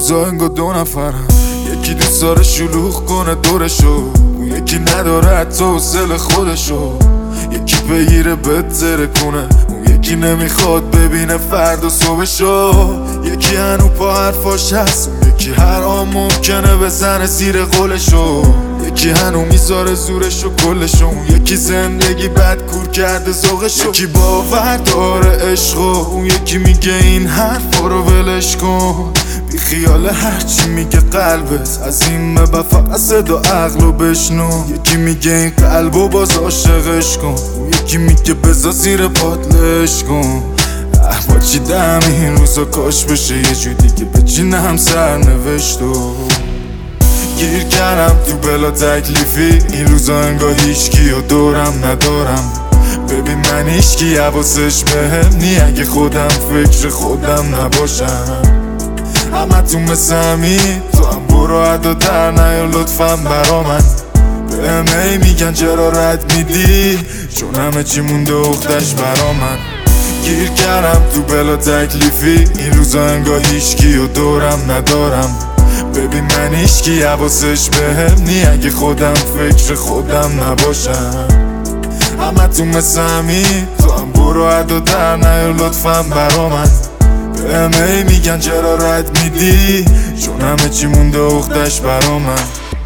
روزا انگار دو نفرم، یکی دوست داره شلوغ کنه دورشو، اون یکی نداره حتی حوصله خودشو، یکی بگیره بتره کنه، اون یکی نمیخواد ببینه فردا صبحشو، یکی هنو پا حرفاش هست، اون یکی هر آن ممکنه بزنه زیر قولشو، یکی هنو میذاره زورشو کلشو، اون یکی زندگی بد کور کرده ذوقشو، یکی باور داره عشقو، اون یکی میگه این حرفا رو ولش کن، بی خیال هرچی میگه قلبت، از این به فقط صدا عقلو بشنو، یکی میگه این قلبو باز عاشقش کن، اون یکی میگه بذار زیر پاتلش کن، با چیدم این روزا کاش بشه یه جو دیگه بچینم سرنوشتو، گیر کردم تو بلا تکلیفی، این روزا انگار هیچکی و دورم ندارم، ببین من هیچکی حواسش بهم نی، اگه خودم فکر خودم نباشم، همه تو مثل همین، تو هم برو عدا در نیا لطفا برا من، بهم ای میگن چرا رد میدی، چون همه چی مونده اختش برا من، گیر کردم تو بلا تکلیفی، این روزا انگار هیچکی و دورم ندارم، ببین من هیچکی حواسش بهم نی، اگه خودم فکر خودم نباشم، همه تو مثل همین، تو هم برو عدا در نیا لطفا برا من، بهم ای میگن چرا رد میدی، چون همه چی مونده اختش برا من،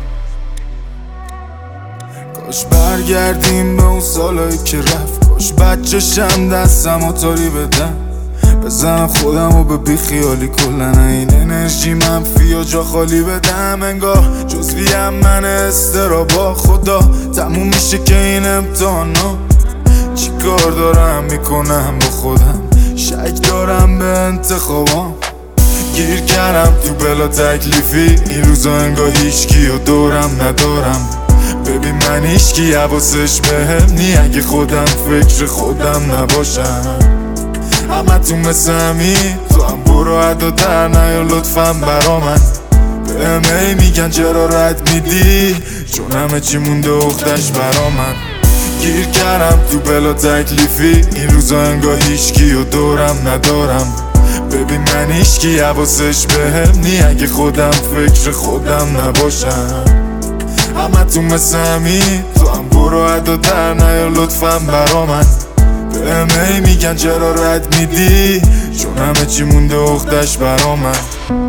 کاش برگردیم به اون سالایی که رفت، کاش بچه‌شم دستم و تاری بدم، بزنم خودم و به بیخیالی کلن این انرژی منفی و جا خالی بدم، انگار جزویم من استرابا، خدا تموم میشه که این امتحانا، چی کار دارم میکنم با خودم، شک دارم به انتخابام، گیر کردم تو بلا تکلیفی، این روزا انگار هیچکی و دورم ندارم، ببین من هیچکی حواسش بهم نی، اگه خودم فکر خودم نباشم، همه تو مثل همین، تو هم برو عدا در نیا لطفا برا من، بهم ای میگن چرا رد میدی، چون همه چی مونده اختش برا من، گیر کردم تو بلا تکلیفی، این روزا انگار هیچکی و دورم ندارم، ببین من هیچکی حواسش بهم نی، اگه خودم فکر خودم نباشم، همه تو مثل همین، تو هم برو عدا در نیا لطفا برا من، بهم ای میگن چرا رد میدی، چون همه چی مونده اختش برا من،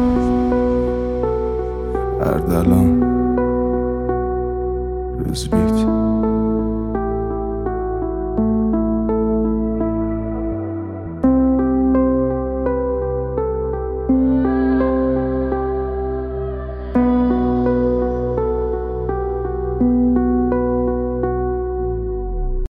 اردلان رزبیت.